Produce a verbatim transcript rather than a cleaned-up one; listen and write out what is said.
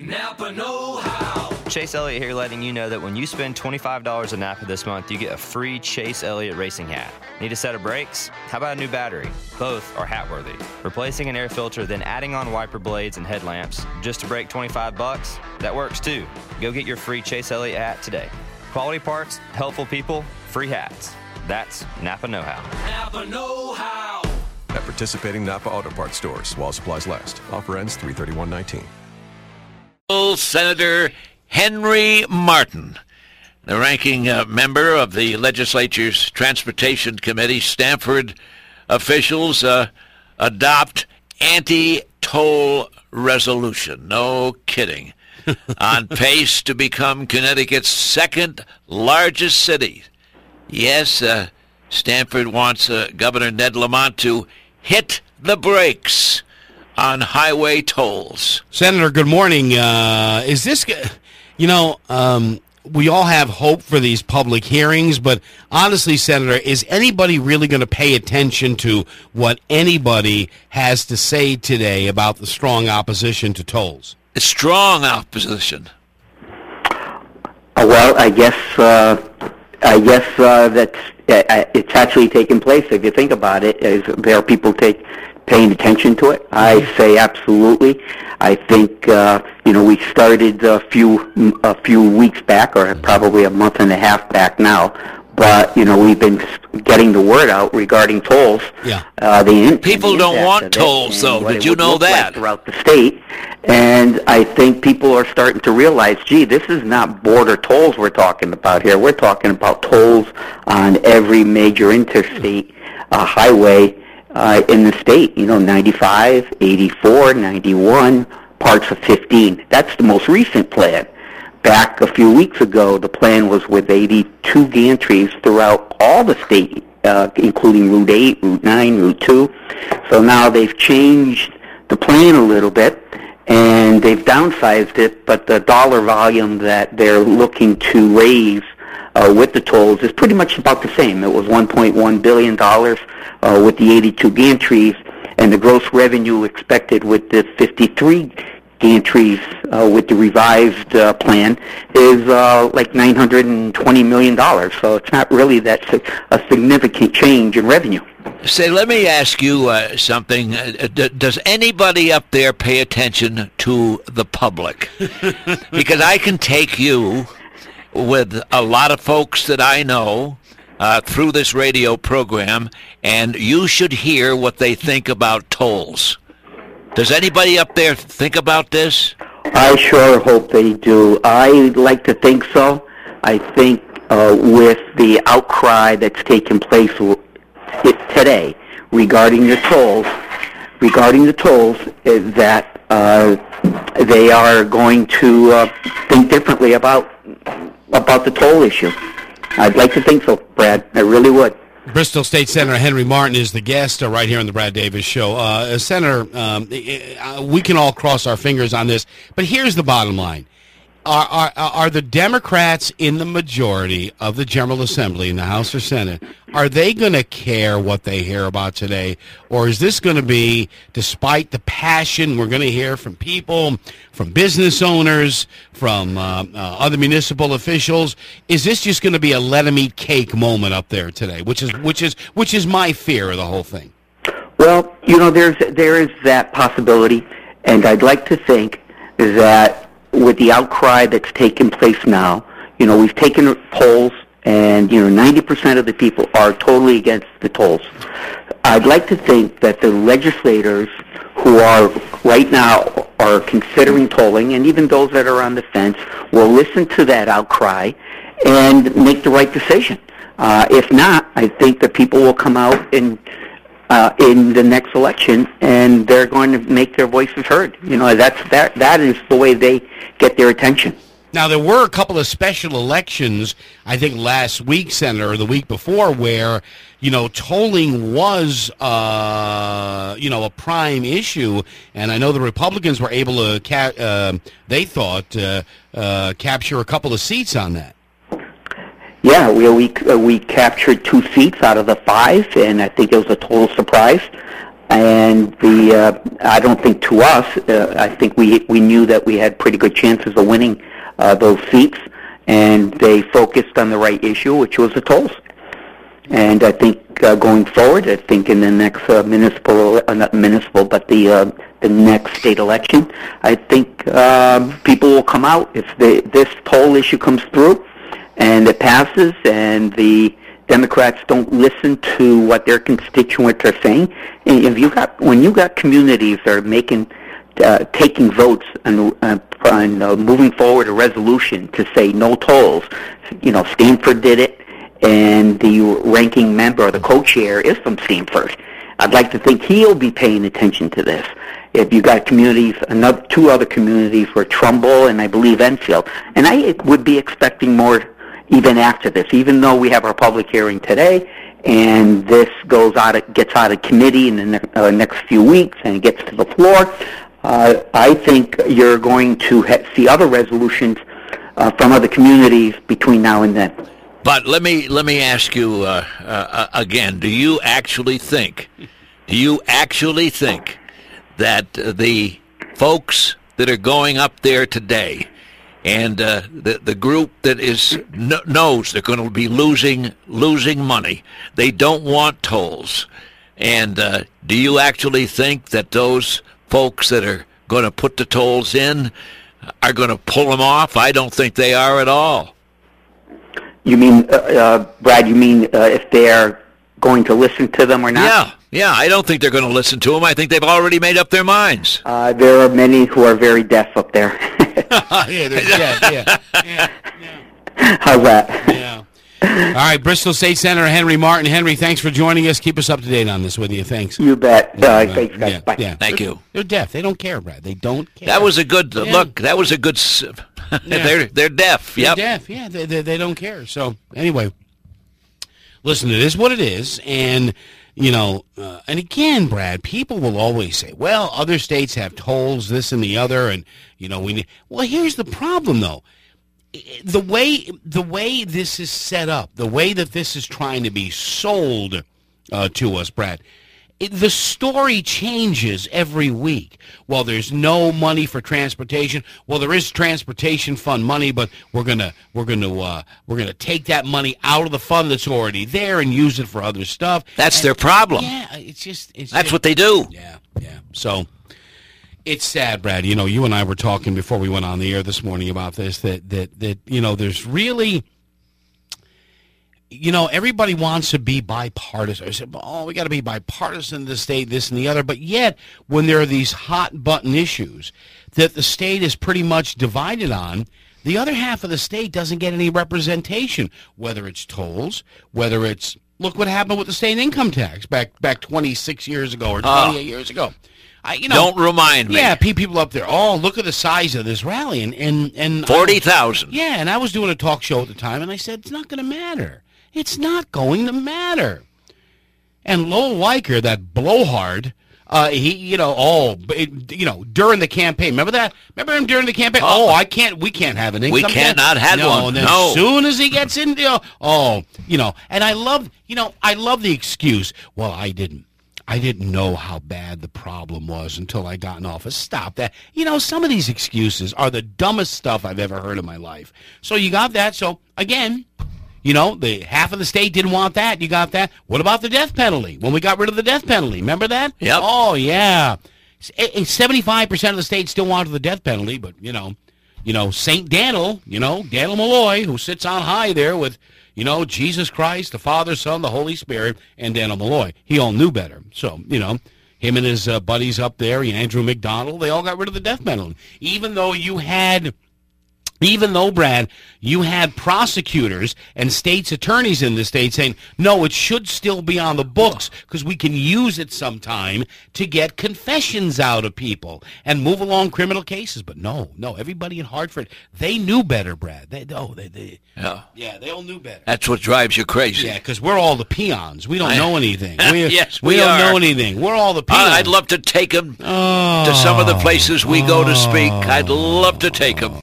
Napa know-how. Chase Elliott here, letting you know that when you spend twenty-five dollars at Napa this month, you get a free Chase Elliott racing hat. Need a set of brakes? How about a new battery? Both are hat-worthy. Replacing an air filter, then adding on wiper blades and headlamps just to break twenty-five bucks? That works too. Go get your free Chase Elliott hat today. Quality parts, helpful people, free hats. That's Napa know-how. Napa know-how. At participating Napa Auto Parts stores while supplies last. Offer ends three thirty-one nineteen. Senator Henry Martin, the ranking uh, member of the legislature's Transportation Committee. Stanford officials uh, adopt anti-toll resolution. No kidding. On pace to become Connecticut's second largest city. Yes, uh, Stanford wants uh, Governor Ned Lamont to hit the brakes on highway tolls. Senator, good morning. Uh, is this, you know, um, we all have hope for these public hearings, but honestly, Senator, is anybody really going to pay attention to what anybody has to say today about the strong opposition to tolls? Strong opposition. Uh, well, I guess uh, I guess uh, that's uh, it's actually taking place. If you think about it, is there are people take paying attention to it? I say absolutely. I think uh, you know we started a few a few weeks back, or probably a month and a half back now. But you know we've been getting the word out regarding tolls. Yeah. Uh, the people don't want tolls, though. Did you know that? Like throughout the state, and I think people are starting to realize, gee, this is not border tolls we're talking about here. We're talking about tolls on every major interstate uh, highway uh, in the state. You know, ninety-five, eighty-four, ninety-one, parts of fifteen. That's the most recent plan. Back a few weeks ago, the plan was with eighty-two gantries throughout all the state, uh, including Route eight, Route nine, Route two. So now they've changed the plan a little bit, and they've downsized it, but the dollar volume that they're looking to raise uh, with the tolls is pretty much about the same. It was one point one billion dollars uh, with the eighty-two gantries, and the gross revenue expected with the fifty-three gantries uh, with the revised uh, plan is uh, like nine hundred twenty million dollars. So it's not really that a significant change in revenue. Say, let me ask you uh, something. Uh, d- does anybody up there pay attention to the public? Because I can take you with a lot of folks that I know uh, through this radio program, and you should hear what they think about tolls. Does anybody up there think about this? I sure hope they do. I like to think so. I think uh, with the outcry that's taken place today regarding the tolls, regarding the tolls, is that uh, they are going to uh, think differently about about the toll issue. I'd like to think so, Brad. I really would. Bristol State Senator Henry Martin is the guest uh, right here on the Brad Davis Show. Uh, Senator, um, we can all cross our fingers on this, but here's the bottom line. Are, are, are the Democrats in the majority of the General Assembly in the House or Senate, are they going to care what they hear about today? Or is this going to be, despite the passion we're going to hear from people, from business owners, from uh, uh, other municipal officials, is this just going to be a let 'em eat cake moment up there today, which is which is which is my fear of the whole thing? Well, you know, there's there is that possibility, and I'd like to think that with the outcry that's taken place now, you know, we've taken polls, and, you know, ninety percent of the people are totally against the tolls. I'd like to think that the legislators who are right now are considering tolling, and even those that are on the fence, will listen to that outcry and make the right decision. Uh, if not, I think that people will come out and Uh, in the next election, and they're going to make their voices heard. You know, that's that. That is the way they get their attention. Now, there were a couple of special elections, I think last week, Senator, or the week before, where, you know, tolling was, uh, you know, a prime issue, and I know the Republicans were able to, ca- uh, they thought, uh, uh, capture a couple of seats on that. Yeah, we we uh, we captured two seats out of the five, and I think it was a total surprise. and the uh, I don't think to us, uh, I think we we knew that we had pretty good chances of winning uh, those seats, and they focused on the right issue, which was the tolls. And I think uh, going forward, I think in the next uh, municipal, uh, not municipal, but the uh, the next state election, I think um, people will come out if they, this toll issue comes through and it passes, and the Democrats don't listen to what their constituents are saying. And if you got when you got communities that are making uh, taking votes and uh, on uh, moving forward a resolution to say no tolls, you know, Stanford did it. And the ranking member, or the co-chair, is from Stanford. I'd like to think he'll be paying attention to this. If you got communities, another two other communities were Trumbull and I believe Enfield, and I would be expecting more even after this. Even though we have our public hearing today, and this goes out, of, gets out of committee in the ne- uh, next few weeks, and it gets to the floor, uh, I think you're going to ha- see other resolutions uh, from other communities between now and then. But let me let me ask you uh, uh, again. Do you actually think? Do you actually think that uh, the folks that are going up there today, and uh, the the group that is kn- knows they're going to be losing losing money, they don't want tolls, and uh, do you actually think that those folks that are going to put the tolls in are going to pull them off? I don't think they are at all. You mean, uh, uh, Brad, you mean uh, if they're going to listen to them or not? Yeah, yeah. I don't think they're going to listen to them. I think they've already made up their minds. Uh, there are many who are very deaf up there. yeah, they're deaf, yeah. yeah, yeah. How's that? Yeah. All right, Bristol State Senator Henry Martin. Henry, thanks for joining us. Keep us up to date on this with you. Thanks. You bet. Yeah, uh, right. thanks, guys. Yeah, Bye. yeah. Thank They're- you. They're deaf. They don't care, Brad. They don't care. That was a good Yeah. look. That was a good. s- they're they're deaf. They're Yep. deaf. Yeah, they, they, they don't care. So, anyway, listen, it is what it is. And, you know, uh, and again, Brad, people will always say, well, other states have tolls, this and the other, and, you know, we need. Well, here's the problem, though. The way the way this is set up, the way that this is trying to be sold uh, to us, Brad, it, the story changes every week. Well, there's no money for transportation. Well, there is transportation fund money, but we're gonna we're gonna uh, we're gonna take that money out of the fund that's already there and use it for other stuff. That's And- their problem. Yeah, it's just it's That's just, what they do. yeah, yeah. So it's sad, Brad. You know, you and I were talking before we went on the air this morning about this, that, that, that you know, there's really, you know, everybody wants to be bipartisan. I said, oh, we got to be bipartisan in the state, this and the other. But yet, when there are these hot-button issues that the state is pretty much divided on, the other half of the state doesn't get any representation, whether it's tolls, whether it's, look what happened with the state income tax back back twenty-six years ago or twenty-eight years ago. I, you know, Don't remind me. yeah, pe- people up there. Oh, look at the size of this rally, and and and Forty thousand. Yeah, and I was doing a talk show at the time, and I said it's not going to matter. It's not going to matter. And Lowell Weicker, that blowhard, uh, he, you know, oh, it, you know, during the campaign, remember that? Remember him during the campaign? Oh, I can't. We can't have an income We tax. cannot have no, one. And then No. as soon as he gets in, you know, oh, you know, and I love, you know, I love the excuse. Well, I didn't. I didn't know how bad the problem was until I got in office. Stop that. You know, some of these excuses are the dumbest stuff I've ever heard in my life. So you got that. So, again, you know, the half of the state didn't want that. You got that. What about the death penalty? When we got rid of the death penalty, remember that? Yep. Oh, yeah. seventy-five percent of the state still wanted the death penalty, but, you know, you know, Saint Daniel, you know, Daniel Malloy, who sits on high there with, you know, Jesus Christ, the Father, Son, the Holy Spirit, and Daniel Malloy. He all knew better. So, you know, him and his uh, buddies up there, Andrew McDonald, they all got rid of the death penalty. Even though you had... Even though, Brad, you had prosecutors and state's attorneys in the state saying, no, it should still be on the books because we can use it sometime to get confessions out of people and move along criminal cases. But no, no, everybody in Hartford, they knew better, Brad. They, oh, they, they, Yeah. yeah, they all knew better. That's what drives you crazy. Yeah, because we're all the peons. We don't I- know anything. We, Yes, we, we don't are. know anything. We're all the peons. I- I'd love to take them oh, to some of the places we go to speak. I'd love to take them.